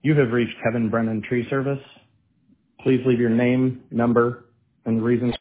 You have reached Kevin Brennan Tree Service. Please leave your name, number, and the reason